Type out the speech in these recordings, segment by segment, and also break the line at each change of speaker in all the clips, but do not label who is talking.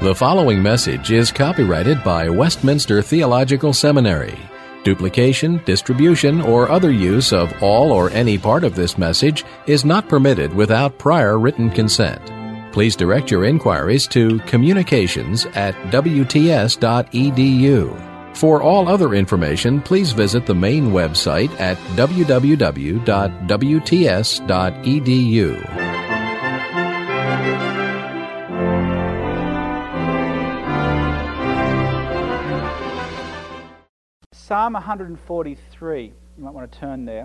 The following message is copyrighted by Westminster Theological Seminary. Duplication, distribution, or other use of all or any part of this message is not permitted without prior written consent. Please direct your inquiries to communications@wts.edu. For all other information, please visit the main website at www.wts.edu.
Psalm 143, you might want to turn there.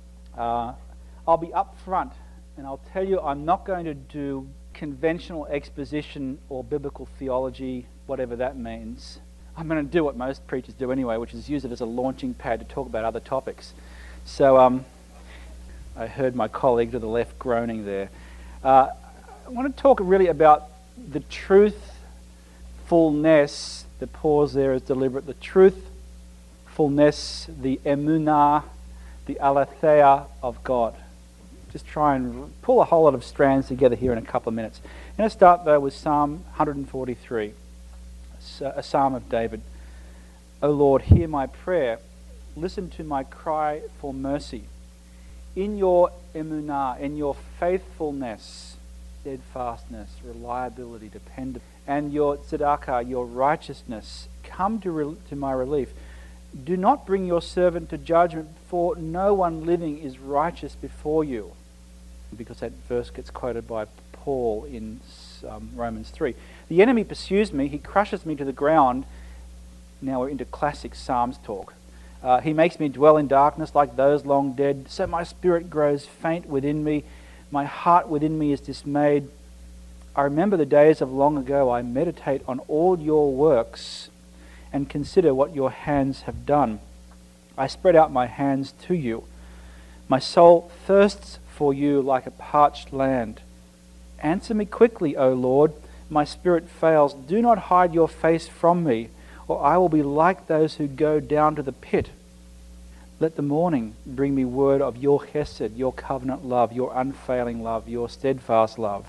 I'll be up front and I'll tell you I'm not going to do conventional exposition or biblical theology, whatever that means. I'm going to do what most preachers do anyway, which is use it as a launching pad to talk about other topics. So I heard my colleague to the left groaning there. I want to talk really about the truthfulness, the pause there is deliberate, the truthfulness, the emunah, the aletheia of God. Just try and pull a whole lot of strands together here in a couple of minutes. I'm going to start though with Psalm 143, a psalm of David. O Lord, hear my prayer. Listen to my cry for mercy. In your emunah, in your faithfulness, steadfastness, reliability, dependence, and your tzedakah, your righteousness, come to my relief. Do not bring your servant to judgment, for no one living is righteous before you. Because that verse gets quoted by Paul in Romans 3. The enemy pursues me, he crushes me to the ground. Now we're into classic Psalms talk. He makes me dwell in darkness like those long dead, so my spirit grows faint within me. My heart within me is dismayed. I remember the days of long ago. I meditate on all your works and consider what your hands have done. I spread out my hands to you. My soul thirsts for you like a parched land. Answer me quickly, O Lord. My spirit fails. Do not hide your face from me, or I will be like those who go down to the pit. Let the morning bring me word of your chesed, your covenant love, your unfailing love, your steadfast love.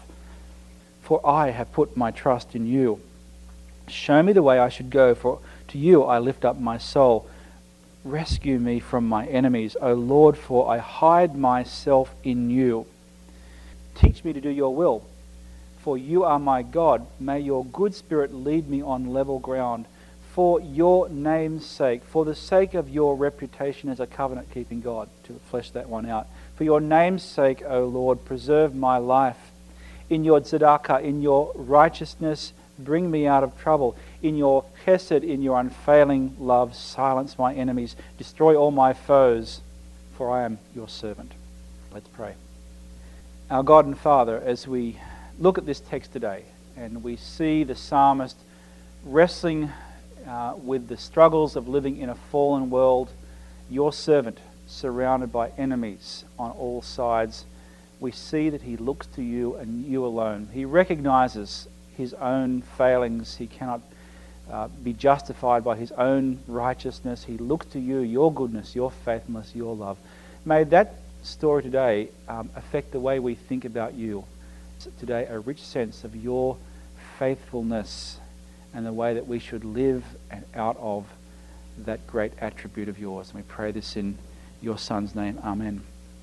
For I have put my trust in you. Show me the way I should go, for to you I lift up my soul. Rescue me from my enemies, O Lord, for I hide myself in you. Teach me to do your will, for you are my God. May your good spirit lead me on level ground. For your name's sake, for the sake of your reputation as a covenant-keeping God, to flesh that one out. For your name's sake, O Lord, preserve my life. In your tzedakah, in your righteousness, bring me out of trouble. In your chesed, in your unfailing love, silence my enemies. Destroy all my foes, for I am your servant. Let's pray. Our God and Father, as we look at this text today, and we see the psalmist wrestling with the struggles of living in a fallen world, your servant surrounded by enemies on all sides, we see that he looks to you and you alone. He recognizes his own failings. He cannot be justified by his own righteousness. He looks to you, your goodness, your faithfulness, your love. May that story today affect the way we think about you. Today, a rich sense of your faithfulness and the way that we should live out of that great attribute of yours. And we pray this in your Son's name. Amen.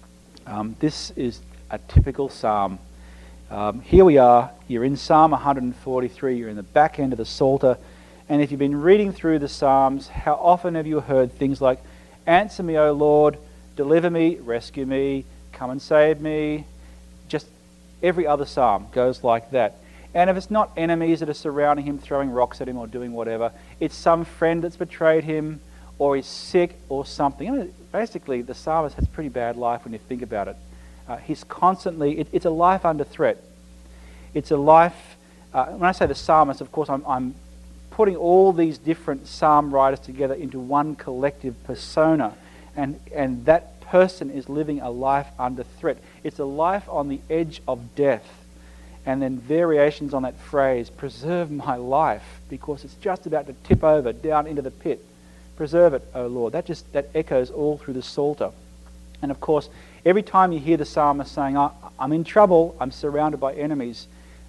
This is a typical psalm. Here we are, you're in Psalm 143, you're in the back end of the Psalter, and if you've been reading through the Psalms, how often have you heard things like, answer me, O Lord, deliver me, rescue me, come and save me? Just every other psalm goes like that. And if it's not enemies that are surrounding him, throwing rocks at him or doing whatever, it's some friend that's betrayed him, or he's sick or something. I mean, basically, the psalmist has a pretty bad life when you think about it. He's constantly, it's a life under threat. It's a life, when I say the psalmist, of course, I'm putting all these different psalm writers together into one collective persona. And that person is living a life under threat. It's a life on the edge of death. And then variations on that phrase, preserve my life, because it's just about to tip over down into the pit. Preserve it, O Lord. That echoes all through the Psalter. And of course, every time you hear the psalmist saying, I'm in trouble, I'm surrounded by enemies,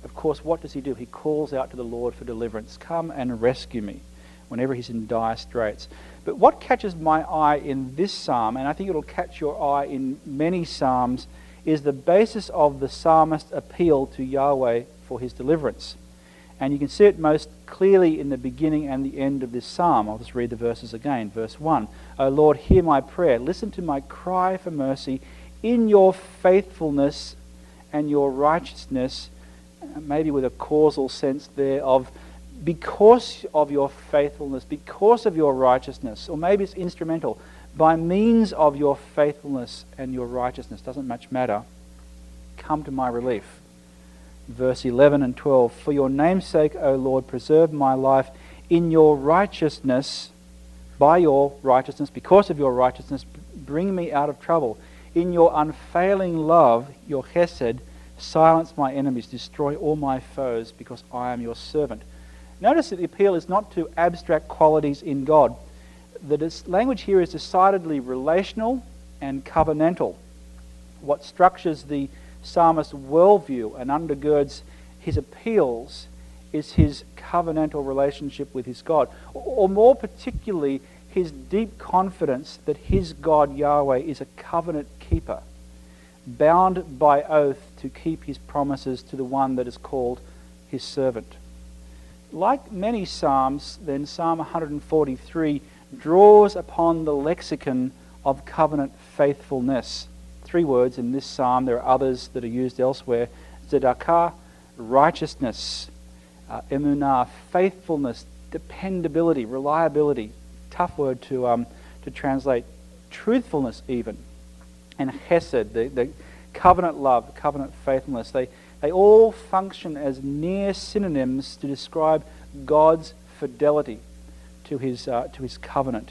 of course, what does he do? He calls out to the Lord for deliverance. Come and rescue me whenever he's in dire straits. But what catches my eye in this psalm, and I think it'll catch your eye in many psalms, is the basis of the psalmist's appeal to Yahweh for his deliverance. And you can see it most clearly in the beginning and the end of this psalm. I'll just read the verses again. Verse 1, O Lord, hear my prayer. Listen to my cry for mercy. In your faithfulness and your righteousness, maybe with a causal sense there of because of your faithfulness, because of your righteousness, or maybe it's instrumental, by means of your faithfulness and your righteousness, doesn't much matter, come to my relief. Verse 11 and 12, for your name's sake, O Lord, preserve my life in your righteousness, by your righteousness, because of your righteousness, bring me out of trouble. In your unfailing love, your chesed, silence my enemies, destroy all my foes, because I am your servant. Notice that the appeal is not to abstract qualities in God. The language here is decidedly relational and covenantal. What structures the psalmist's worldview and undergirds his appeals is his covenantal relationship with his God, or more particularly, his deep confidence that his God, Yahweh, is a covenant keeper, bound by oath to keep his promises to the one that is called his servant. Like many psalms, then Psalm 143 draws upon the lexicon of covenant faithfulness. 3 words in this psalm. There are others that are used elsewhere. Tzedakah, righteousness. Emunah, faithfulness, dependability, reliability. Tough word to translate. Truthfulness even. And chesed, the covenant love, covenant faithfulness. They all function as near synonyms to describe God's fidelity to his covenant.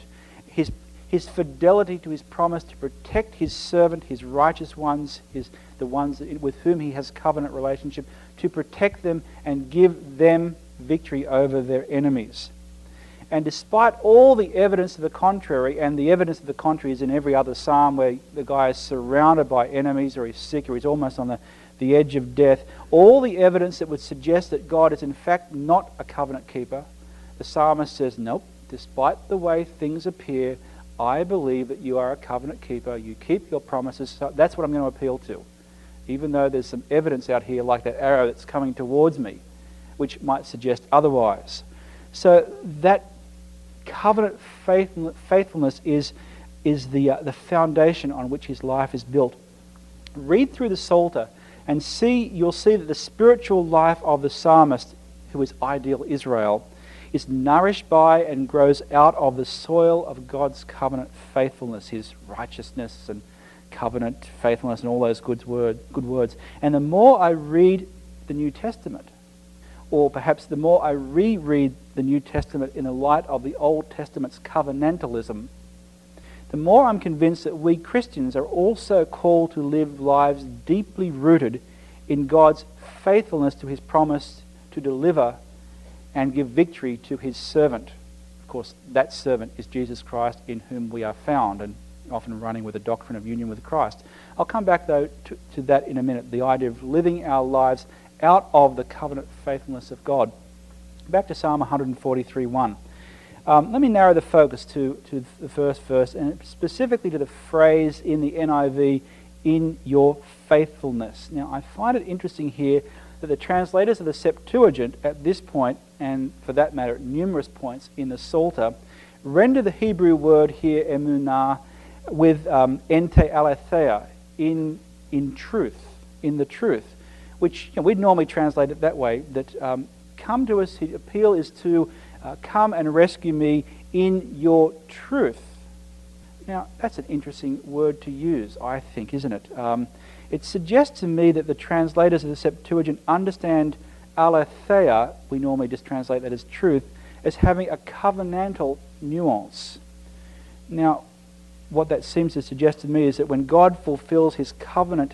His fidelity to his promise to protect his servant, his righteous ones, the ones with whom he has covenant relationship, to protect them and give them victory over their enemies. And despite all the evidence to the contrary, and the evidence to the contrary is in every other psalm where the guy is surrounded by enemies, or he's sick, or he's almost on the edge of death, all the evidence that would suggest that God is in fact not a covenant keeper, the psalmist says, nope, despite the way things appear, I believe that you are a covenant keeper, you keep your promises, so that's what I'm going to appeal to. Even though there's some evidence out here like that arrow that's coming towards me, which might suggest otherwise. So that covenant faithfulness is the foundation on which his life is built. Read through the Psalter and you'll see that the spiritual life of the psalmist, who is ideal Israel, is nourished by and grows out of the soil of God's covenant faithfulness, his righteousness and covenant faithfulness and all those good words. And the more I read the New Testament, or perhaps the more I reread the New Testament in the light of the Old Testament's covenantalism, the more I'm convinced that we Christians are also called to live lives deeply rooted in God's faithfulness to his promise to deliver and give victory to his servant. Of course, that servant is Jesus Christ, in whom we are found, and often running with a doctrine of union with Christ. I'll come back, though, to that in a minute, the idea of living our lives out of the covenant faithfulness of God. Back to Psalm 143:1. Let me narrow the focus to the first verse, and specifically to the phrase in the NIV, in your faithfulness. Now, I find it interesting here that the translators of the Septuagint at this point, and for that matter at numerous points in the Psalter, render the Hebrew word here, emunah, with ente aletheia, in truth, in the truth, which we'd normally translate it that way, that come to us, his appeal is to come and rescue me in your truth. Now, that's an interesting word to use, I think, isn't it? It suggests to me that the translators of the Septuagint understand aletheia, we normally just translate that as truth, as having a covenantal nuance. Now, what that seems to suggest to me is that when God fulfills his covenant,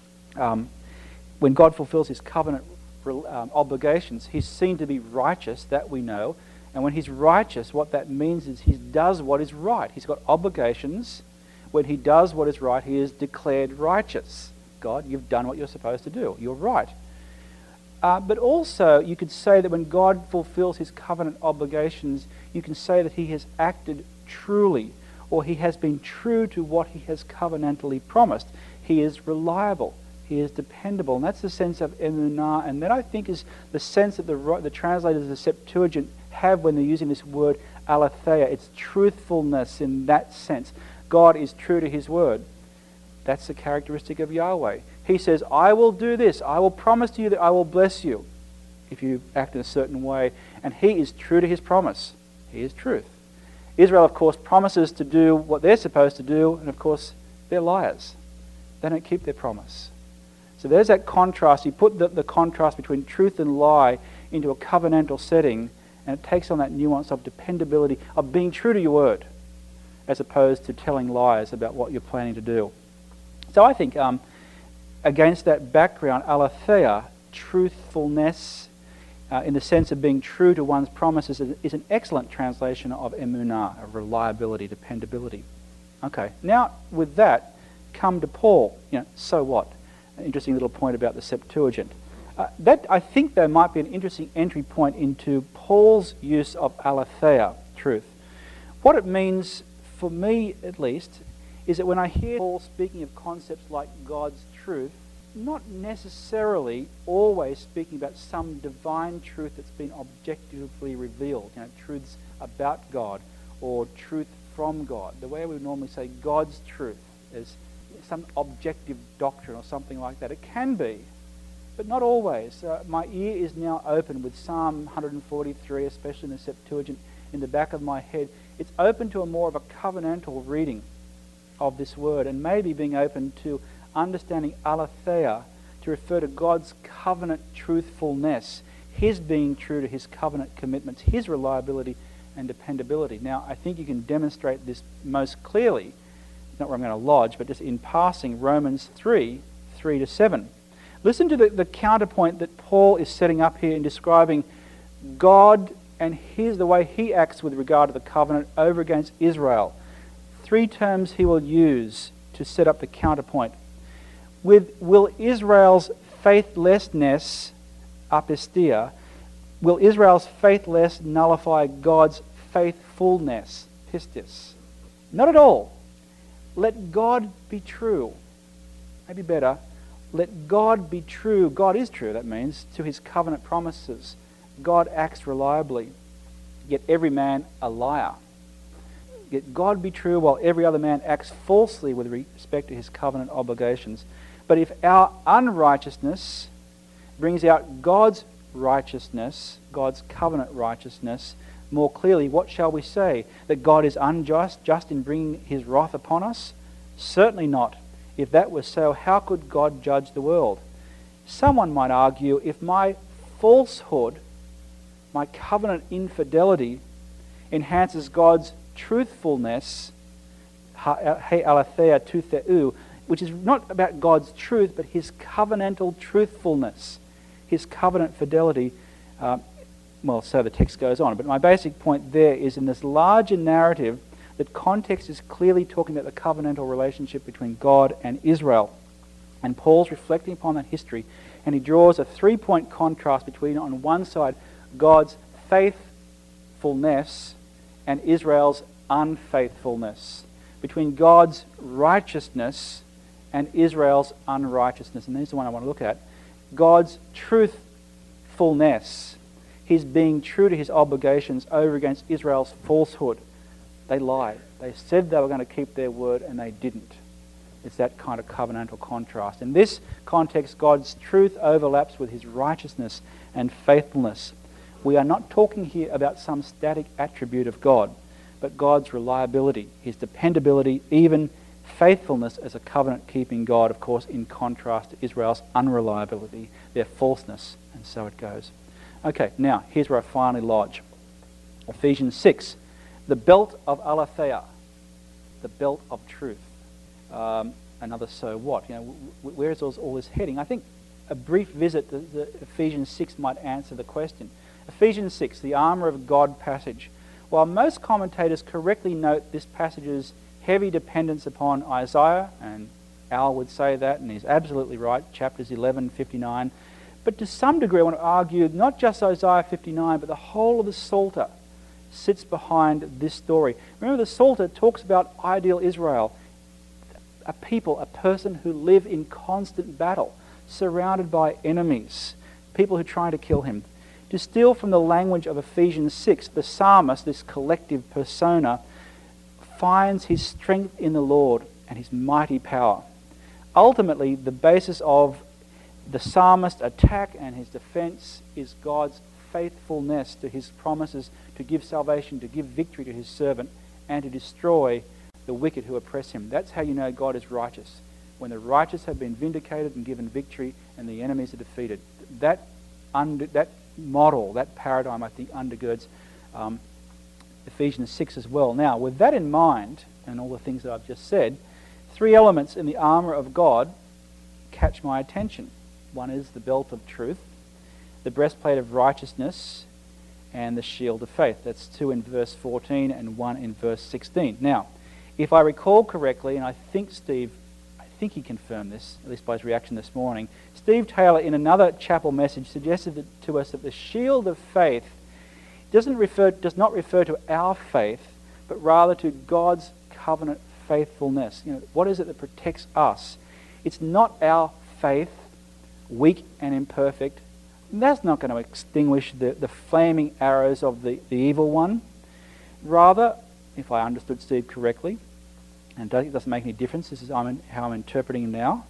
obligations, he's seen to be righteous, that we know. And when he's righteous, what that means is he does what is right. He's got obligations. When he does what is right, he is declared righteous. God, you've done what you're supposed to do. You're right. But also, you could say that when God fulfills his covenant obligations, you can say that he has acted truly, or he has been true to what he has covenantally promised. He is reliable. He is dependable. And that's the sense of emunah. And that, I think, is the sense that the translators of the Septuagint have when they're using this word aletheia. It's truthfulness in that sense. God is true to his word. That's the characteristic of Yahweh. He says, I will do this. I will promise to you that I will bless you if you act in a certain way. And he is true to his promise. He is truth. Israel, of course, promises to do what they're supposed to do, and of course, they're liars. They don't keep their promise. So there's that contrast. You put the contrast between truth and lie into a covenantal setting, and it takes on that nuance of dependability, of being true to your word, as opposed to telling lies about what you're planning to do. So I think against that background, aletheia, truthfulness, in the sense of being true to one's promises, is an excellent translation of emunah, of reliability, dependability. Okay, now with that, come to Paul. So what? An interesting little point about the Septuagint. That, I think, though, might be an interesting entry point into Paul's use of aletheia, truth. What it means, for me at least, is that when I hear Paul speaking of concepts like God's truth, not necessarily always speaking about some divine truth that's been objectively revealed, truths about God or truth from God. The way we would normally say God's truth is some objective doctrine or something like that. It can be, but not always. My ear is now open with Psalm 143, especially in the Septuagint, in the back of my head. It's open to a more of a covenantal reading of this word, and maybe being open to understanding aletheia to refer to God's covenant truthfulness, his being true to his covenant commitments, his reliability and dependability. Now, I think you can demonstrate this most clearly, not where I'm going to lodge, but just in passing, Romans 3:3-7. Listen to the counterpoint that Paul is setting up here in describing God and the way he acts with regard to the covenant over against Israel. 3 terms he will use to set up the counterpoint. Will Israel's faithlessness, apistia, will Israel's faithlessness nullify God's faithfulness, pistis? Not at all. Let God be true. Maybe better, let God be true. God is true, that means, to his covenant promises. God acts reliably, yet every man a liar. Yet God be true while every other man acts falsely with respect to his covenant obligations. But if our unrighteousness brings out God's righteousness, God's covenant righteousness, more clearly, what shall we say? That God is unjust, just in bringing his wrath upon us? Certainly not. If that was so, how could God judge the world? Someone might argue, if my falsehood, my covenant infidelity, enhances God's truthfulness, he aletheia tu theou, which is not about God's truth, but his covenantal truthfulness, his covenant fidelity. So the text goes on. But my basic point there is, in this larger narrative, that context is clearly talking about the covenantal relationship between God and Israel. And Paul's reflecting upon that history, and he draws a 3-point contrast between, on one side, God's faithfulness and Israel's unfaithfulness, between God's righteousness and Israel's unrighteousness. And here's the one I want to look at. God's truthfulness, his being true to his obligations over against Israel's falsehood. They lied. They said they were going to keep their word, and they didn't. It's that kind of covenantal contrast. In this context, God's truth overlaps with his righteousness and faithfulness. We are not talking here about some static attribute of God, but God's reliability, his dependability, even faithfulness as a covenant-keeping God, of course, in contrast to Israel's unreliability, their falseness, and so it goes. Okay, now, here's where I finally lodge. Ephesians 6, the belt of aletheia, the belt of truth. Another so what? Where is all this heading? I think a brief visit to the Ephesians 6 might answer the question. Ephesians 6, the armour of God passage. While most commentators correctly note this passage's heavy dependence upon Isaiah, and Al would say that, and he's absolutely right, chapters 11, 59, But to some degree, I want to argue not just Isaiah 59, but the whole of the Psalter sits behind this story. Remember, the Psalter talks about ideal Israel, a people, a person who live in constant battle, surrounded by enemies, people who try to kill him. To steal from the language of Ephesians 6, the psalmist, this collective persona, finds his strength in the Lord and his mighty power. Ultimately, the basis of the psalmist's attack and his defense is God's faithfulness to his promises to give salvation, to give victory to his servant, and to destroy the wicked who oppress him. That's how you know God is righteous. When the righteous have been vindicated and given victory and the enemies are defeated. That model, that paradigm, I think, undergirds Ephesians 6 as well. Now, with that in mind, and all the things that I've just said, three elements in the armour of God catch my attention. One is the belt of truth, the breastplate of righteousness, and the shield of faith. That's 2 in verse 14 and 1 in verse 16. Now, if I recall correctly, and I think he confirmed this, at least by his reaction this morning, Steve Taylor in another chapel message suggested to us that the shield of faith does not refer to our faith, but rather to God's covenant faithfulness. What is it that protects us? It's not our faith, weak and imperfect. That's not going to extinguish the flaming arrows of the evil one. Rather, if I understood Steve correctly, and it doesn't make any difference, this is how I'm interpreting now,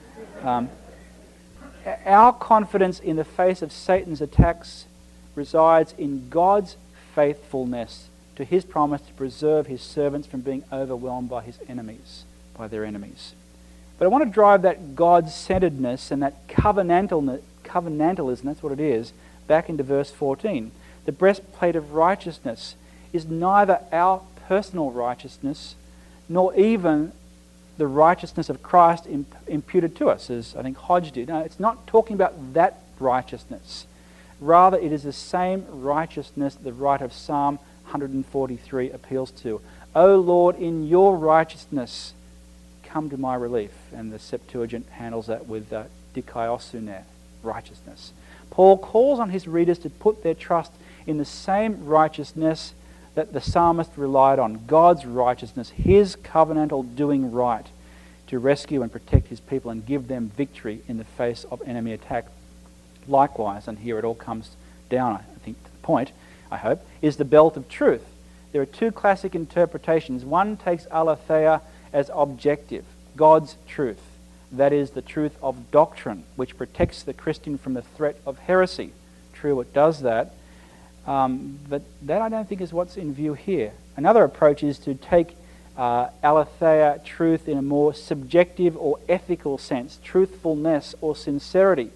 our confidence in the face of Satan's attacks resides in God's faithfulness to his promise to preserve his servants from being overwhelmed by their enemies. But I want to drive that God-centeredness and that covenantalism, that's what it is, back into verse 14. The breastplate of righteousness is neither our personal righteousness nor even the righteousness of Christ imputed to us, as I think Hodge did. No, it's not talking about that righteousness. Rather, it is the same righteousness the writer of Psalm 143 appeals to. O Lord, in your righteousness, come to my relief. And the Septuagint handles that with dikaiosune, righteousness. Paul calls on his readers to put their trust in the same righteousness that the psalmist relied on, God's righteousness, his covenantal doing right to rescue and protect his people and give them victory in the face of enemy attack. Likewise, and here it all comes down, I think, to the point, I hope, is the belt of truth. There are two classic interpretations. One takes aletheia as objective, God's truth. That is the truth of doctrine, which protects the Christian from the threat of heresy. True, it does that. But that I don't think is what's in view here. Another approach is to take aletheia, truth, in a more subjective or ethical sense, truthfulness or sincerity.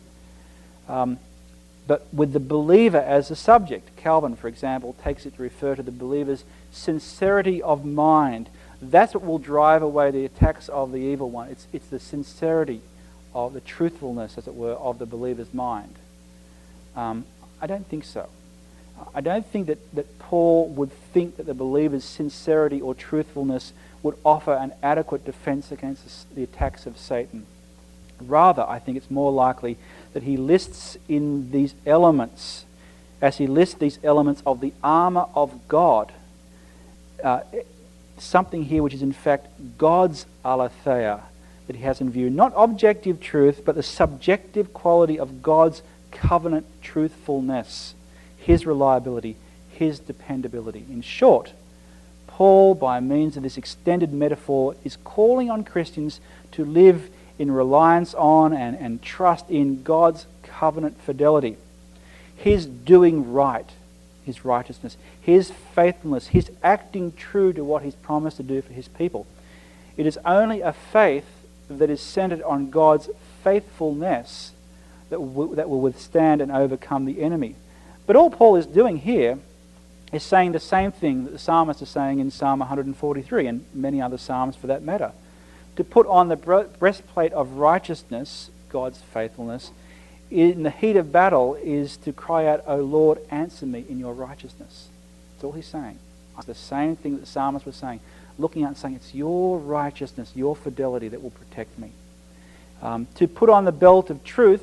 But with the believer as the subject. Calvin, for example, takes it to refer to the believer's sincerity of mind. That's what will drive away the attacks of the evil one. It's the sincerity of the truthfulness, as it were, of the believer's mind. I don't think so. I don't think that Paul would think that the believer's sincerity or truthfulness would offer an adequate defense against the attacks of Satan. Rather, I think it's more likely that he lists in these elements, as he lists these elements of the armour of God, something here which is in fact God's aletheia that he has in view. Not objective truth, but the subjective quality of God's covenant truthfulness, his reliability, his dependability. In short, Paul, by means of this extended metaphor, is calling on Christians to live in reliance on and trust in God's covenant fidelity, his doing right, his righteousness, his faithfulness, his acting true to what he's promised to do for his people. It is only a faith that is centered on God's faithfulness that will withstand and overcome the enemy. But all Paul is doing here is saying the same thing that the psalmist is saying in Psalm 143 and many other psalms for that matter. To put on the breastplate of righteousness, God's faithfulness, in the heat of battle is to cry out, O Lord, answer me in your righteousness. That's all he's saying. It's the same thing that the psalmist was saying, looking out and saying, it's your righteousness, your fidelity that will protect me. To put on the belt of truth,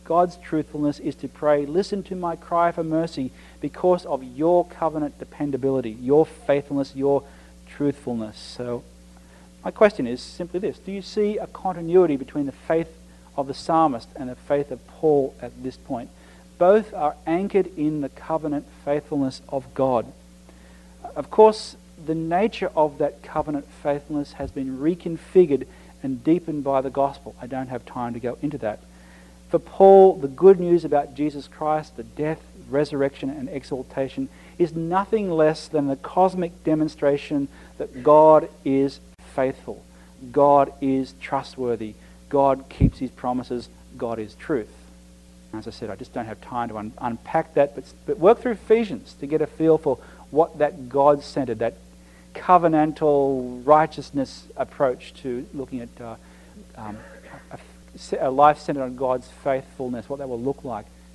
God's truthfulness is to pray, listen to my cry for mercy because of your covenant dependability, your faithfulness, your truthfulness. So my question is simply this. Do you see a continuity between the faith of the psalmist and the faith of Paul at this point? Both are anchored in the covenant faithfulness of God. Of course, the nature of that covenant faithfulness has been reconfigured and deepened by the gospel. I don't have time to go into that. For Paul, the good news about Jesus Christ, the death, resurrection, and exaltation, is nothing less than the cosmic demonstration that God is faithful. God is trustworthy. God keeps his promises. God is truth. As I said, I just don't have time to unpack that, but work through Ephesians to get a feel for what that God-centered, that covenantal righteousness approach to looking at a life centered on God's faithfulness, what that will look like.